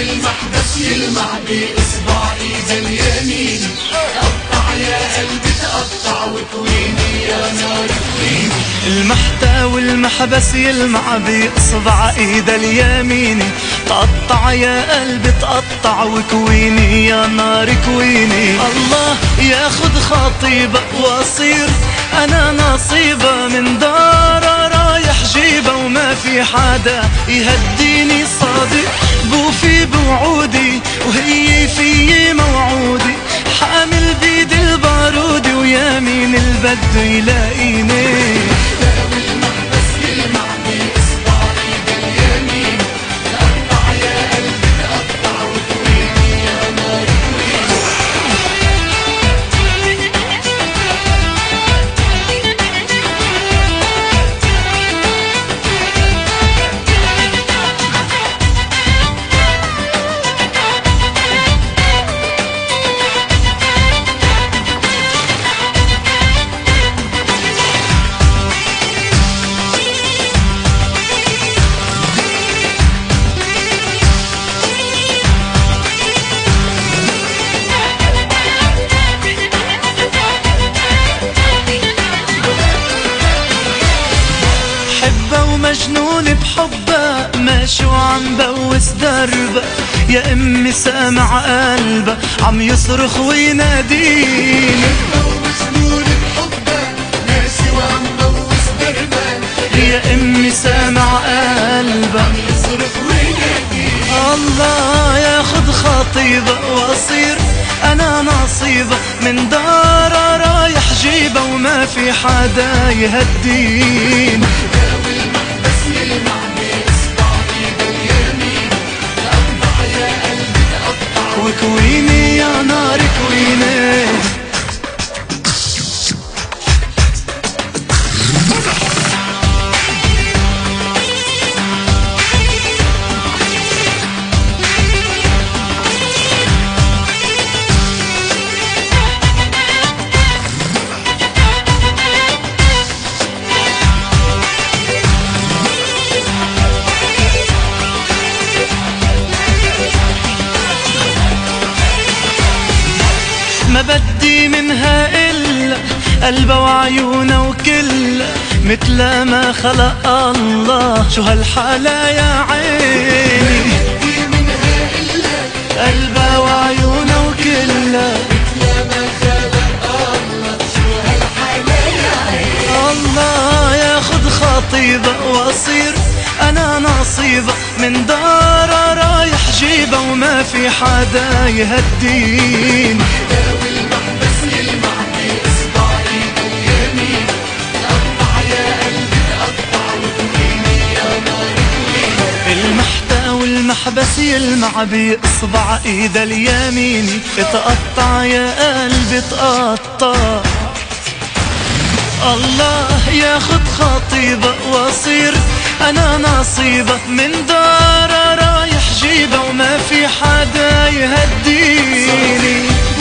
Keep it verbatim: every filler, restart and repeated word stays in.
والمحبس يلمع بإصبع إيد اليمين. تقطع يا قلبي تقطع وكويني يا نار كويني. المحتى والمحبس يلمع بإصبع إيد اليمين. تقطع يا قلبي تقطع وكويني يا نار كويني. الله ياخد خطيبة واصير أنا نصيبة من دارة رايح جيبة وما في حدا يهديني. صادق بوفي بوعودي وهي في موعودي. حامل بيد البارود ويمين البد يلاقيني. مجنون بحبه ماشي وعم بوس دربه. يا امي سامع قلبه عم يصرخ ويناديني. مجنون بحبه ماشي وعم بوس دربه. يا امي سامع قلبه عم يصرخ ويناديني. الله ياخد خطيبه واصير انا نصيبه من دارة رايح جيبه وما في حدا يهديني. وكويني يا نار كويني. ما بدي منها إلا قلبها وعيونها وكلها مثل ما خلق الله. شو هالحالة يا عيني. بدي منها إلا قلبها وعيونها وكلها مثل ما خلق الله. شو هالحالة يا عيني. الله ياخد خطيبة واصير أنا نصيبة من دارة رايح جيبة وما في حدا يهديني. المحبس يلمع بإصبع إيد اليمين. تقطع يا قلبي تقطع. الله ياخد خطيبة واصير أنا نصيبة من دارة رايح جيبة وما في حدا يهديني.